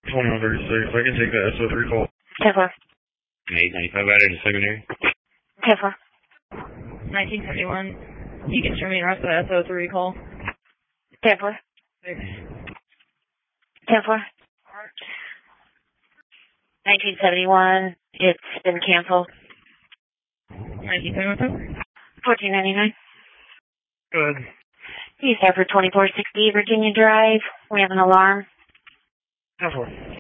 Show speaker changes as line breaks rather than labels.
2136. I can take the SO3 call.
10-4.
895 out in the secondary.
10-4.
1971. You can show me the rest of the SO3 call.
10-4. 10-4. 1971. It's been canceled.
1971.
1499.
Go ahead.
You start for 2460 Virginia Drive. We have an alarm.
10-4.